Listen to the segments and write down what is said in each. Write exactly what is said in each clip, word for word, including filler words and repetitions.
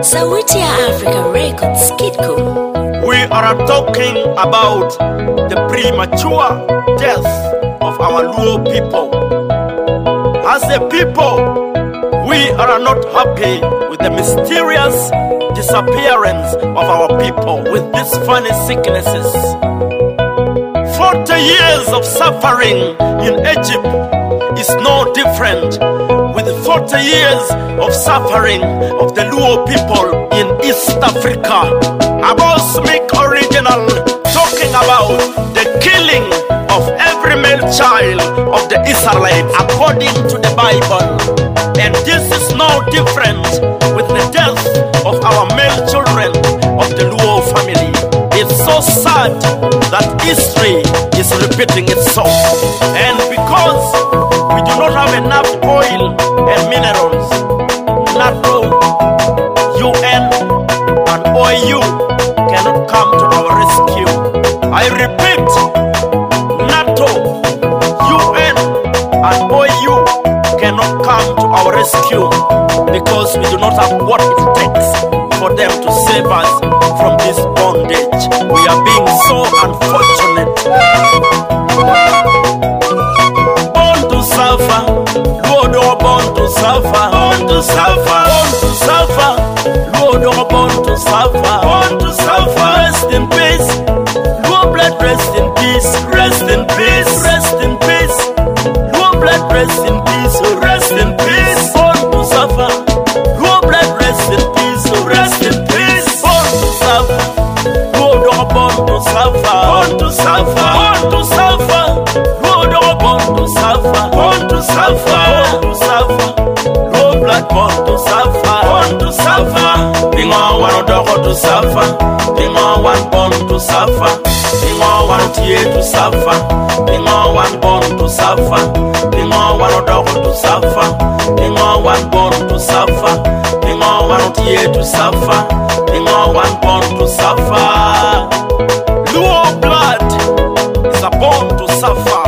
Sauti ya Africa Records, Kidco. We are talking about the premature death of our Luo people. As a people, we are not happy with the mysterious disappearance of our people with these funny sicknesses. forty years of suffering in Egypt is no different with forty years of suffering of the Luo people in East Africa. About Smith Original talking about the killing of every male child of the Israelites according to the Bible. And this is no different with the death of our male children of the Luo family. It's so sad that history is repeating itself. And because we do not have enough oil and minerals, NATO, U N, and O A U cannot come to our rescue. I repeat, NATO, U N, and O A U cannot come to our rescue because we do not have what it takes for them to save us from this bondage. We are being so unfortunate. Born to suffer, Lord, oh, born to suffer, born to suffer, born to suffer, Lord, oh, born to suffer, born to suffer. Rest in peace, Lord, blood, rest in peace, rest in peace, rest in peace, Lord, blood, rest in peace, rest in peace. Born to suffer, Lord, blood, rest in peace, rest in peace. Born to suffer, Lord, oh, born to suffer, born to suffer, born to suffer, Lord, oh, born to suffer, born to suffer, born to suffer, Lord, blood, born to suffer, born to suffer. Being on one dog to suffer, being on one born to suffer, being on one tear to suffer, being on one born to suffer, being on one dog to suffer, being on one born to suffer, being on one tear to suffer, being on one born to suffer. Luo blood is a born to suffer.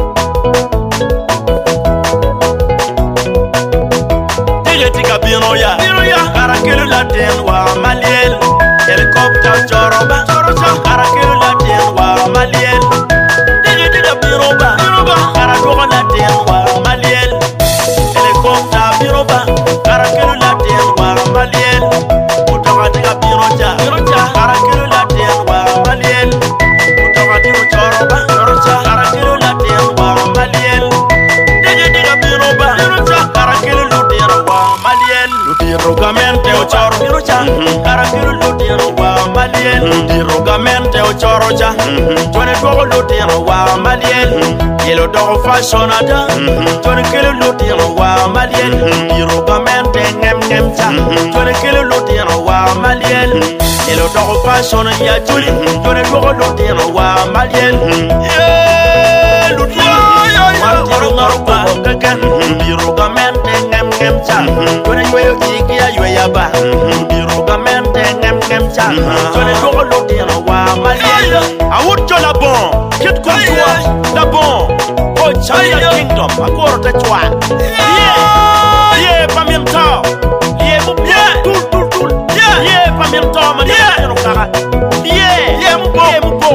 Tige tika binoya, binoya, karakilu latin wa maliel, helicopter choroba, chorocha, karakilu latin wa maliel. Tige tika biroba, biroba, karakilu latin wa maliel, helicopter biroba, karakilu latin wa maliel. Utoka tika biroja, biroja, karakilu latin wa maliel. Utoka tika choroba, chorocha, karakilu latin wa maliel. Tige tika biroba, biroja, karakilu latin wa maliel. Dirogamente o choro, biroja, karakilu latin wa maliel. Dirogamente o choroja, tone togo latin wa maliel. Kilo dogo fashionada, tone kilo latin wa maliel. Dirogamente ngem ngem cha, tone kilo latin wa maliel. Kilo dogo fashion ya juli, tone togo latin wa maliel. Yeah, latin. Wantiro ngaruba kakan, dirogamente ngem ngem cha, tone yoyo kiki ya yoya ba. Dirogamente ngem ngem cha, tone togo latin wa maliel. Awucho la bon, kit kwa la bon. Oh, China Kingdom, akoro te chwa. Yeah, yeah, pamim tao. Yeah, mu yeah, tul tul tul. Yeah, yeah, pamim tao man. Yeah, no kara. Yeah, yeah, mu bo, mu bo.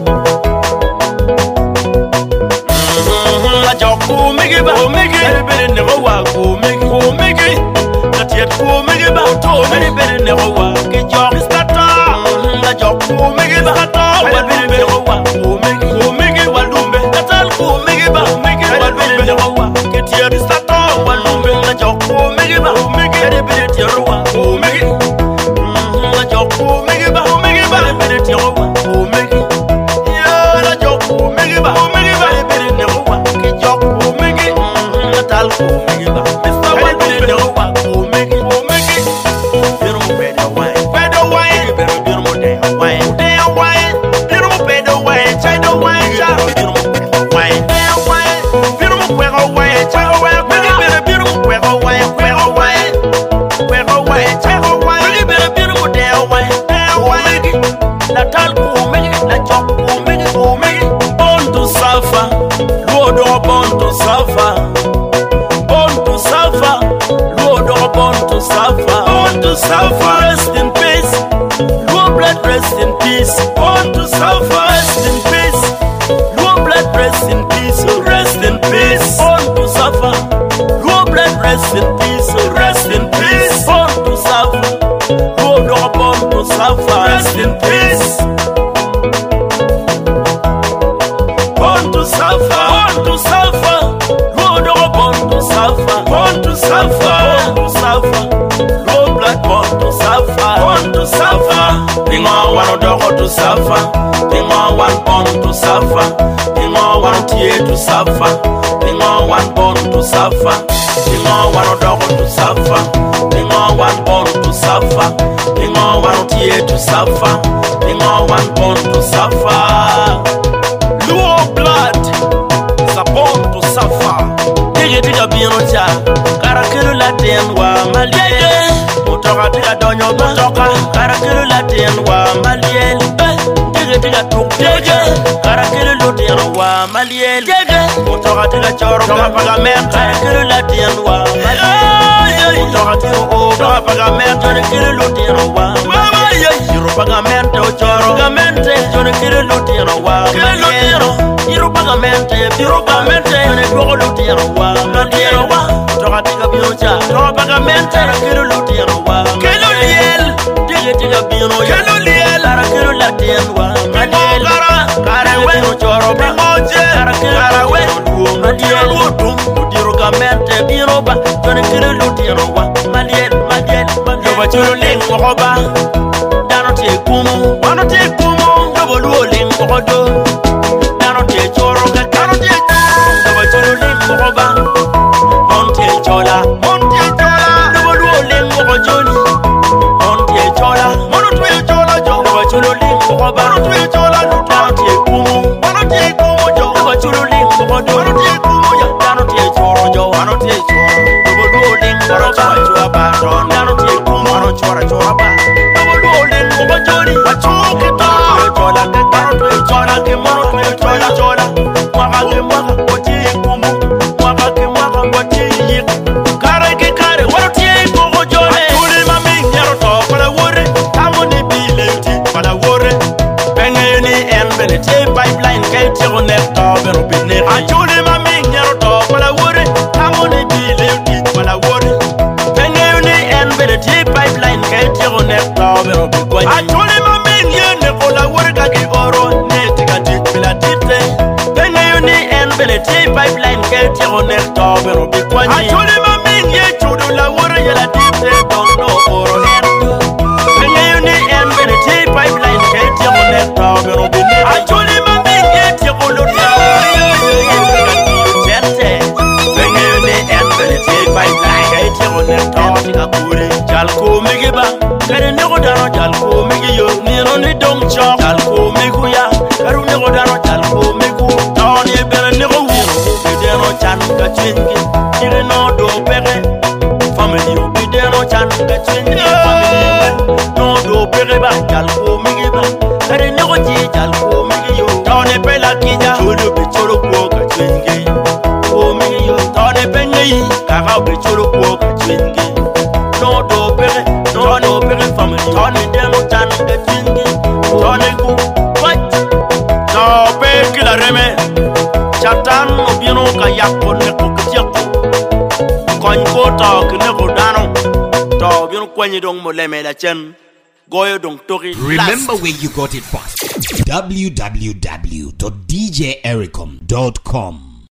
La joku migi ba, migi. Eri beri ne wa ku migi, ku migi. La tiet ku migi ba, to eri beri ne wa ke jok stata. La joku migi ba, stata. Eri beri ne wa ku migi, ku migi walumbe. Katal ku migi ba, migi walumbe ne wa ke tiet stata walumbe. La joku migi ba, migi. Eri beri ne wa ku migi. La joku migi ba, migi ba. Eri beri ne wa ku migi. Yeah, la joku migi ba, migi ba. Eri beri ne wa ke jok ku migi. Katal ku migi ba, eri beri ne wa ku migi, ku migi. Biru bedo wine, bedo wine. Biru biru mo de wine, de wine. Biru mo bedo wine, chai do wine, cha. Biru mo bedo wine, de wine. Biru mo kwego wine, chai do wine. Biru biru biru mo kwego wine, kwego wine, kwego wine, chai do wine. Biru biru mo de wine, de wine. La tal ku migi, la chok ku migi, ku migi. Born to suffer, Lord, oh, born to suffer. Born to suffer, Lord, oh, born to suffer, born to suffer. peace. Born to suffer. Rest in peace. Low blood, rest in peace. Rest in peace. Born to suffer. Low blood, rest in peace. Rest in peace. Born to suffer. Low dog, born to suffer. Rest in peace. Born to suffer. Born to suffer. Low dog, born to suffer. Born to suffer. Born to suffer. Low blood, born to suffer. Born to suffer. Bing on one dog to suffer. Bing on one born to suffer. Bing on one tear to suffer. Bing on one born to suffer. Bing on one dog to suffer. Bing on one born to suffer. Bing on one tear to suffer. Bing on one born to suffer. Low blood is born to suffer. Digga digga bino cha. Karakiru latin wa maliye. Motoka digga donyo motoka. Karakiru latin wa maliye. Digga digga tuk digga. Karakiru latin wa maliye. Digga. Motoka digga choro kama pagament. Karakiru latin wa maliye. Motoka digga o kama pagament. Karakiru latin wa maliye. Yiro pagament o choro pagament. Karakiru latin wa maliye. Yiro pagament. Yiro pagament. Karakiru latin wa maliye. Motoka digga bino cha. Yiro pagament. Karakiru latin wa maliye. Digga digga bino ya. Karakiru latin wa maliye. Karawe choro bingoje. Karawe maliye. Diro gamente bino ba. Karakiru latin wa maliye. Maliye. Yoba choro ling mokoba. Dano te kumu. Dano te kumu. Yoba luo ling mokodo. Dano te choro ka. Dano te choro. Yoba choro ling mokoba. Monte chola. Monte chola. Yoba luo ling mokojoni. Monte chola. Mono tuye chola jo. Yoba choro ling mokoba. Mono tuye chola. Dano te kumu. Mono te kumu jo. Yoba choro ling mokodo. Mono te kumu jo. Dano te choro jo. Dano te choro. Yoba luo ling mokojoni. Chora ba. Dano te kumu. Mono chora chora ba. Yoba luo ling mokojoni. Wachoke ta. Chola ke dano tuye chola ke mono tuye chola chola. Mwaka ke mwaka wati kumu. Mwaka ke mwaka wati yik. Kare ke kare wati mokojoni. Atuli mami nyero to pala wore. Tamo ni bile uti pala wore. Benge yuni en bele te pipeline kay tiro nek to bero bine. Atuli mami nyero to pala wore. Tamo ni bile uti pala wore. Benge yuni en bele te pipeline kay tiro nek to bero bine. Atuli mami nyene kola wore kaki oro ne tika dik bila tite. Benge yuni en bele te pipeline kay tiro nek to bero bine. Atuli mami nye chudu la wore yela tite don no oro endo. Benge yuni en bele te pipeline kay tiro nek to bero bine. Atuli mami nye tiro lo tia. Jente. Benge yuni en bele te pipeline kay tiro nek to tika kure. Jalko migiba. Kare nego dano jalko migi yo. Nino ni dong chok. Jalko migu ya. Karu nego dano jalko migu. Taon ye bere nego wiro. Bideno chan ka chingi. Kire no do pere. Family yo. Bideno chan ka chingi. Family yo. No do pere ba. Jalko migi ba. Kare nego ji jalko migi yo. Taon ye pela kija. Cholo bi cholo kuo ka chingi. Kuo migi yo. Taon ye pengi. Kakao bi cholo kuo ka chingi. No do pere. No do pere family. Taon ye demo chan ka chingi. Taon ye ku. What? No pe kila reme. Chatan obino ka yakko ne ko kitiako. Kon ko to ne ko dano. To obino kwenye dong mo leme la chen. Goyo dong tori. Remember where you got it from. w w w dot d j ericom dot com